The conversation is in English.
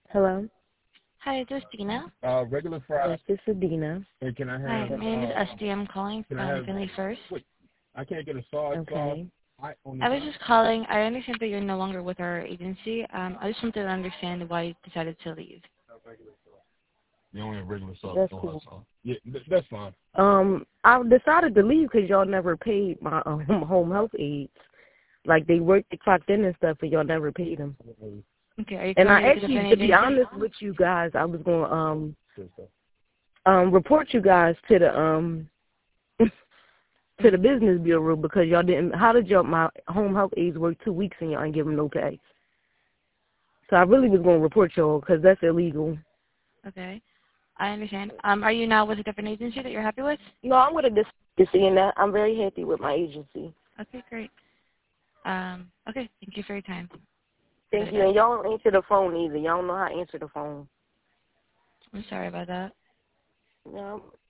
Hello? Hi, this is Dina. Regular fries. Yes, this is Dina. And can I Hi, have? my name is Esty. I'm calling from Finley First. Wait, I can't get a sauce. Okay. I was just calling. I understand that you're no longer with our agency. I just wanted to understand why you decided to leave. You only have regular sauce. That's no cool. hot sauce. Yeah, that's fine. I decided to leave because y'all never paid my home health aides. Like, they worked, they clocked in and stuff, and y'all never paid them. Okay, are you And I currently with a actually, different to be agency? honest with you guys, I was going to report you guys to the to the business bureau because y'all didn't. How did my home health aides work 2 weeks and y'all didn't give them no pay? So I really was going to report y'all because that's illegal. Okay, I understand. Are you now with a different agency that you're happy with? No, I'm with a agency, and that I'm very happy with my agency. Okay, great. Okay, thank you for your time. Thank you. And y'all don't answer the phone either. Y'all don't know how to answer the phone. I'm sorry about that. No.